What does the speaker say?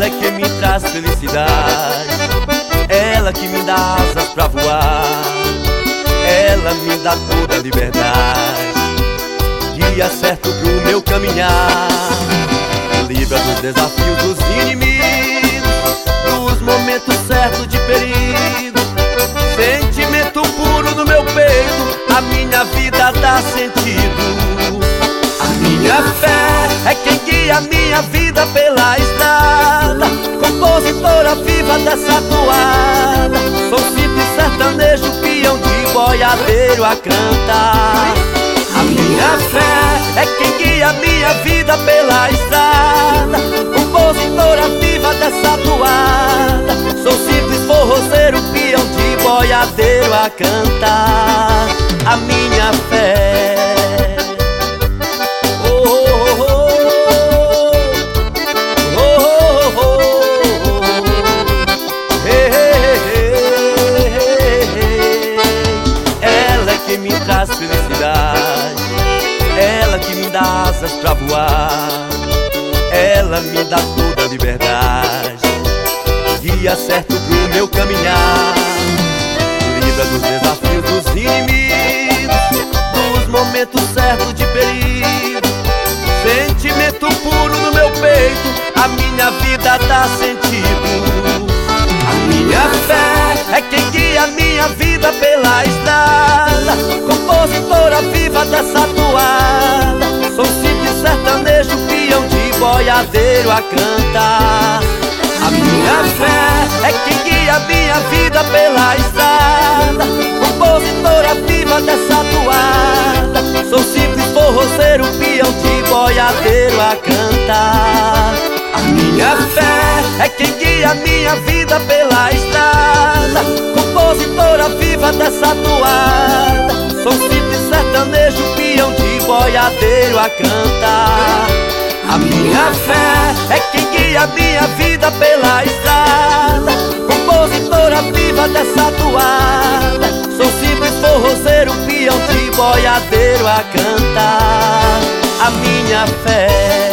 Ela é que me traz felicidade, ela que me dá asas pra voar, ela me dá toda a liberdade, guia certo pro meu caminhar, livra dos desafios dos inimigos, dos momentos certos de perigo, sentimento puro no meu peito, a minha vida dá sentido. A minha fé é quem guia a minha vida pela estrada, compositora viva dessa toada, sou simples sertanejo, peão de boiadeiro a cantar. A minha fé é quem guia a minha vida pela estrada, compositora viva dessa toada, sou simples forrozeiro, peão de boiadeiro a cantar. A minha fé. Me traz felicidade, ela que me dá asas pra voar, ela me dá toda a liberdade, guia certo pro meu caminhar, livra dos desafios dos inimigos, dos momentos certos de perigo, sentimento puro no meu peito, a minha vida dá sentido. A minha fé é quem guia a minha vida pela estrada, compositora viva dessa toada, sou simples sertanejo, peão de boiadeiro a cantar. A minha fé é quem guia a minha vida pela estrada, compositora viva dessa toada, sou simples forrozeiro, peão de boiadeiro a cantar. A minha fé é quem guia a minha vida pela estrada, compositora viva dessa toada, sou simples sertanejo, peão de boiadeiro a cantar. A minha fé é quem guia a minha vida pela estrada, compositora viva dessa toada, sou simples forrozeiro, peão de boiadeiro a cantar. A minha fé.